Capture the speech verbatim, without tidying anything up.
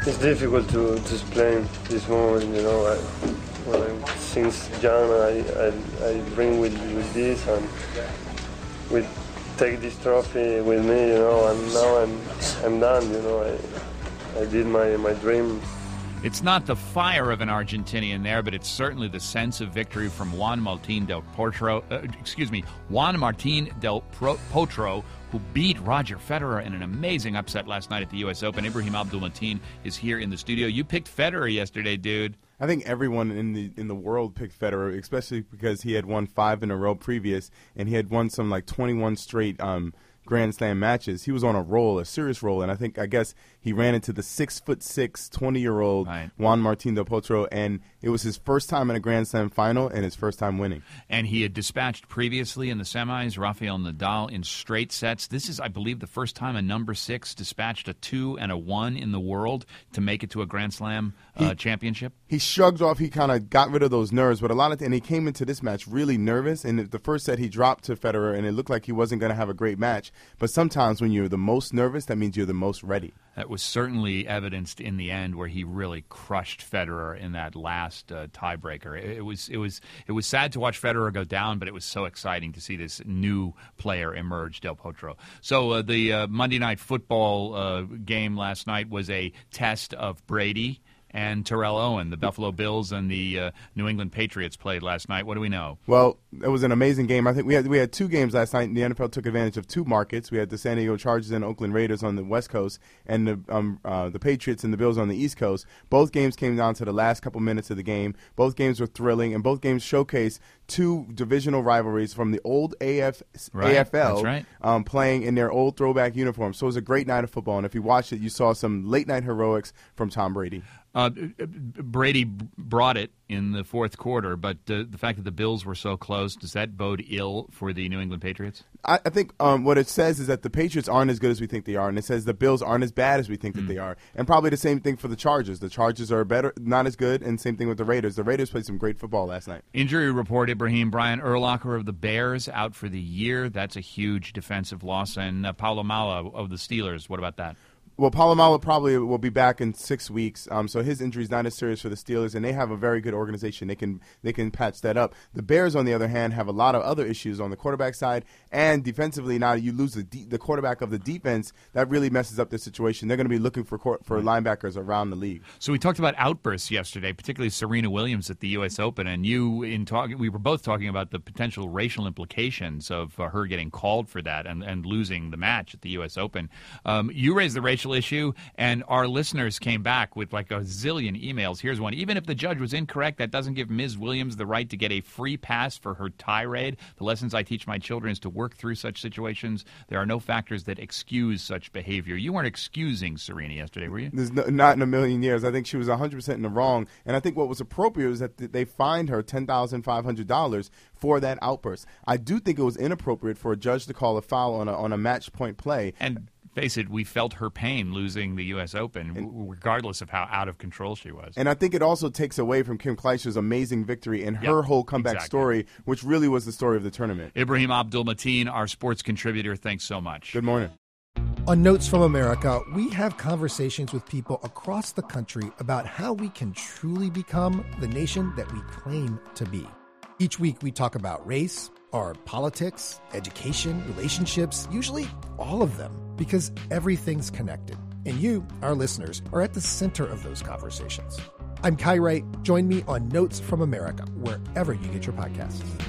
it's difficult to, to explain this moment, you know. I, when I'm, since young, I, I, I dream with, with this and with take this trophy with me, you know, and now I'm I'm done, you know. I I did my, my dream. It's not the fire of an Argentinian there, but it's certainly the sense of victory from Juan Martín del Potro, uh, excuse me, Juan Martín del Pro- Potro, who beat Roger Federer in an amazing upset last night at the U S Open. Ibrahim Abdul-Mateen is here in the studio. You picked Federer yesterday, dude. I think everyone in the in the world picked Federer, especially because he had won five in a row previous, and he had won some like twenty-one straight um, Grand Slam matches. He was on a roll, a serious roll, and I think I guess he ran into the six foot six, twenty year old right. Juan Martín del Potro, and it was his first time in a Grand Slam final and his first time winning. And he had dispatched previously in the semis Rafael Nadal in straight sets. This is, I believe, the first time a number six dispatched a two and a one in the world to make it to a Grand Slam uh, he, championship. He shrugged off. He kind of got rid of those nerves, but a lot of and he came into this match really nervous. And the first set he dropped to Federer, and it looked like he wasn't going to have a great match. But sometimes when you're the most nervous, that means you're the most ready. That was certainly evidenced in the end, where he really crushed Federer in that last uh, tiebreaker. It, it was it was it was sad to watch Federer go down, but it was so exciting to see this new player emerge, Del Potro. So uh, the uh, Monday Night Football uh, game last night was a test of Brady and Terrell Owen. The Buffalo Bills and the uh, New England Patriots played last night. What do we know? Well, it was an amazing game. I think we had we had two games last night, and the N F L took advantage of two markets. We had the San Diego Chargers and Oakland Raiders on the West Coast, and the um, uh, the Patriots and the Bills on the East Coast. Both games came down to the last couple minutes of the game. Both games were thrilling, and both games showcased two divisional rivalries from the old A F, right. A F L That's right. um, playing in their old throwback uniforms. So it was a great night of football, and if you watched it, you saw some late-night heroics from Tom Brady. Uh, Brady brought it in the fourth quarter, but uh, the fact that the Bills were so close, does that bode ill for the New England Patriots? I, I think um, what it says is that the Patriots aren't as good as we think they are, and it says the Bills aren't as bad as we think mm. that they are. And probably the same thing for the Chargers. The Chargers are better, not as good, and same thing with the Raiders. The Raiders played some great football last night. Injury report, Ibrahim. Brian Urlacher of the Bears out for the year. That's a huge defensive loss. And uh, Paulo Mala of the Steelers, what about that? Well, Palomalo probably will be back in six weeks, um, so his injury is not as serious for the Steelers, and they have a very good organization. They can they can patch that up. The Bears, on the other hand, have a lot of other issues on the quarterback side, and defensively. Now you lose the de- the quarterback of the defense, that really messes up their situation. They're going to be looking for court- for linebackers around the league. So we talked about outbursts yesterday, particularly Serena Williams at the U S Open, and you in talking, we were both talking about the potential racial implications of uh, her getting called for that and, and losing the match at the U S Open. Um, you raised the racial issue, and our listeners came back with like a zillion emails. Here's one. Even if the judge was incorrect, that doesn't give Miz Williams the right to get a free pass for her tirade. The lessons I teach my children is to work through such situations. There are no factors that excuse such behavior. You weren't excusing Serena yesterday, were you? There's no, not in a million years. I think she was one hundred percent in the wrong, and I think what was appropriate was that they fined her ten thousand five hundred dollars for that outburst. I do think it was inappropriate for a judge to call a foul on a, on a match point play. And face it, we felt her pain losing the U S Open, and, regardless of how out of control she was. And I think it also takes away from Kim Kleischer's amazing victory and her yep, whole comeback exactly. story, which really was the story of the tournament. Ibrahim Abdul-Mateen, our sports contributor, thanks so much. Good morning. On Notes from America, we have conversations with people across the country about how we can truly become the nation that we claim to be. Each week we talk about race, our politics, education, relationships, usually all of them, because everything's connected. And you, our listeners, are at the center of those conversations. I'm Kai Wright. Join me on Notes from America, wherever you get your podcasts.